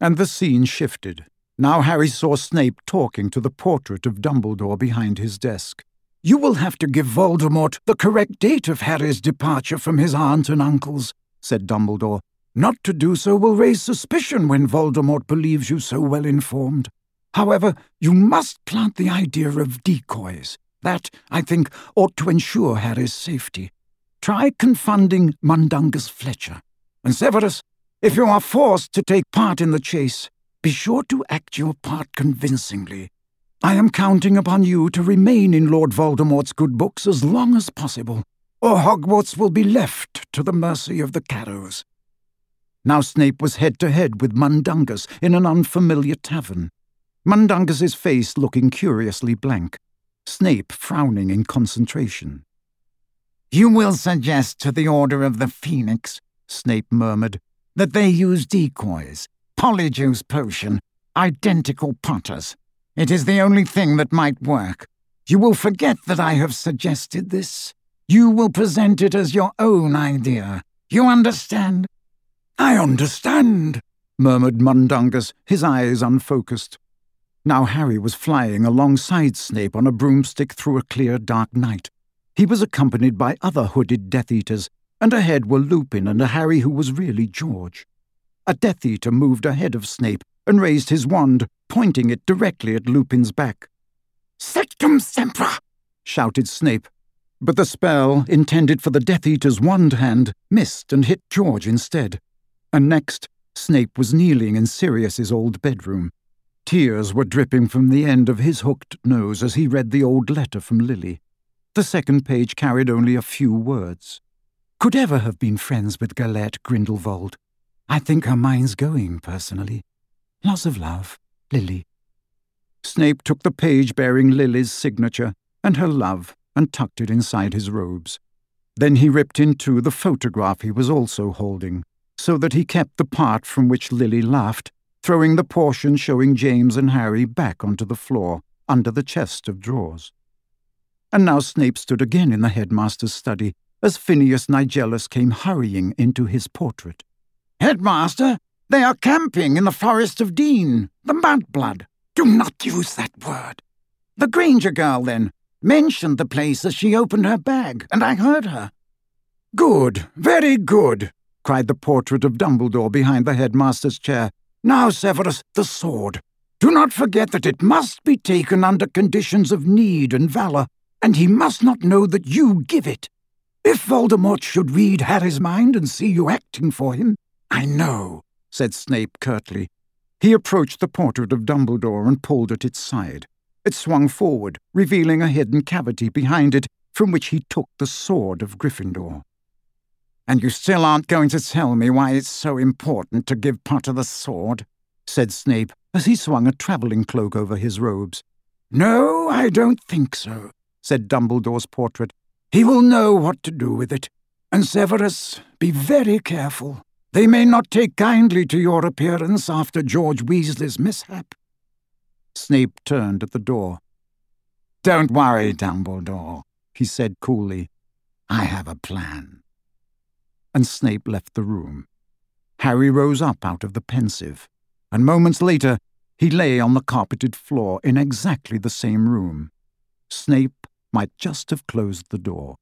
And the scene shifted. Now Harry saw Snape talking to the portrait of Dumbledore behind his desk. "You will have to give Voldemort the correct date of Harry's departure from his aunt and uncles," said Dumbledore. "Not to do so will raise suspicion when Voldemort believes you so well informed. However, you must plant the idea of decoys. That, I think, ought to ensure Harry's safety. Try confounding Mundungus Fletcher. And Severus, if you are forced to take part in the chase, be sure to act your part convincingly. I am counting upon you to remain in Lord Voldemort's good books as long as possible, or Hogwarts will be left to the mercy of the Carrows." Now Snape was head-to-head with Mundungus in an unfamiliar tavern. Mundungus's face looking curiously blank, Snape frowning in concentration. "You will suggest to the Order of the Phoenix," Snape murmured, "that they use decoys, Polyjuice Potion, identical Potters. It is the only thing that might work. You will forget that I have suggested this. You will present it as your own idea. You understand?" "I understand," murmured Mundungus, his eyes unfocused. Now Harry was flying alongside Snape on a broomstick through a clear dark night. He was accompanied by other hooded Death Eaters, and ahead were Lupin and a Harry who was really George. A Death Eater moved ahead of Snape and raised his wand, pointing it directly at Lupin's back. "Sectum Sempra!" shouted Snape. But the spell, intended for the Death Eater's wand hand, missed and hit George instead. And next, Snape was kneeling in Sirius's old bedroom. Tears were dripping from the end of his hooked nose as he read the old letter from Lily. The second page carried only a few words. "Could ever have been friends with Galette Grindelwald. I think her mind's going, personally. Lots of love, Lily." Snape took the page bearing Lily's signature and her love and tucked it inside his robes. Then he ripped in two the photograph he was also holding, so that he kept the part from which Lily laughed, throwing the portion showing James and Harry back onto the floor under the chest of drawers. And now Snape stood again in the headmaster's study as Phineas Nigellus came hurrying into his portrait. "Headmaster, they are camping in the Forest of Dean, the Mudblood." "Do not use that word." "The Granger girl, then, mentioned the place as she opened her bag, and I heard her." "Good, very good," cried the portrait of Dumbledore behind the headmaster's chair. "Now, Severus, the sword. Do not forget that it must be taken under conditions of need and valor, and he must not know that you give it. If Voldemort should read Harry's mind and see you acting for him—" "I know," said Snape curtly. He approached the portrait of Dumbledore and pulled at its side. It swung forward, revealing a hidden cavity behind it from which he took the sword of Gryffindor. "And you still aren't going to tell me why it's so important to give Potter the sword?" said Snape as he swung a travelling cloak over his robes. "No, I don't think so," said Dumbledore's portrait. "He will know what to do with it. And Severus, be very careful. They may not take kindly to your appearance after George Weasley's mishap." Snape turned at the door. "Don't worry, Dumbledore," he said coolly. "I have a plan." And Snape left the room. Harry rose up out of the Pensieve, and moments later he lay on the carpeted floor in exactly the same room. Snape might just have closed the door.